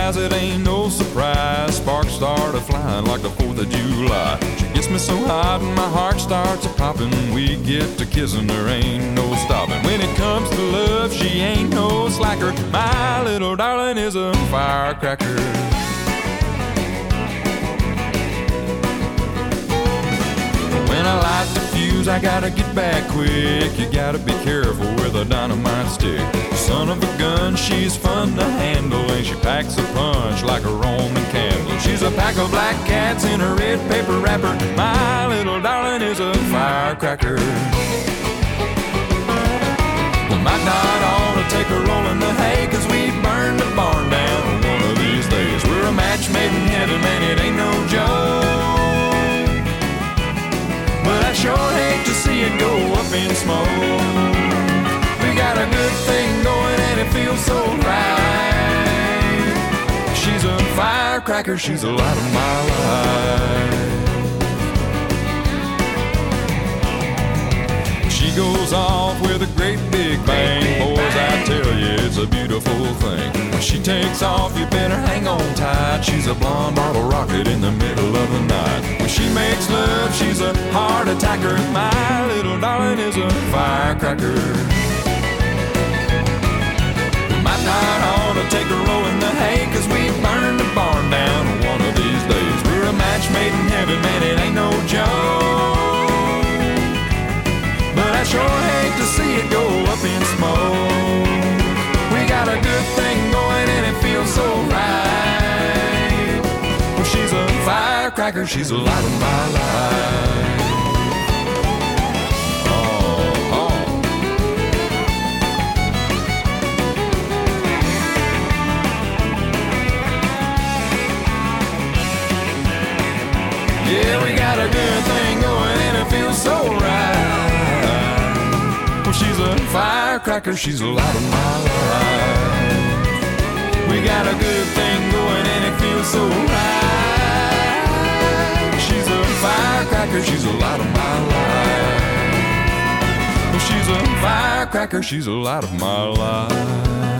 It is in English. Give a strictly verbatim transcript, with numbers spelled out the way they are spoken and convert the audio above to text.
eyes, it ain't no surprise. Sparks start a-flying like the fourth of July. She gets me so hot and my heart starts a-popping. We get to kissing, there ain't no stopping. When it comes to love, she ain't no slacker. My little darling is a firecracker. When I light the fuse, I gotta get back quick. You gotta be careful with a dynamite stick. Son of a gun, she's fun to handle, and she packs a punch like a Roman candle. She's a pack of black cats in a red paper wrapper. My little darling is a firecracker. We might not ought to take a roll in the hay, 'cause we burn the barn down one of these days. We're a match made in heaven, man, it ain't no joke. But I sure hate to see it go up in smoke. We got a good thing going and it feels so right. She's a firecracker, she's the light of my life. She goes off with a great big bang. Boys, I tell you, it's a beautiful thing. When she takes off, you better hang on tight. She's a blonde bottle rocket in the middle of the night. When she makes love, she's a heart attacker. My little darling is a firecracker. We might not ought to take a roll in the hay, 'cause we burn the barn down one of these days. We're a match made in heaven, man, it ain't no joke. But I sure hate to see it go up in smoke. We got a good thing going and it feels so right. Well, she's a firecracker, she's the light of my life. Oh, oh. Yeah, we got a good thing going and it feels so right. She's a firecracker, she's the light of my life. We got a good thing going and it feels so right. She's a firecracker, she's the light of my life. She's a firecracker, she's the light of my life.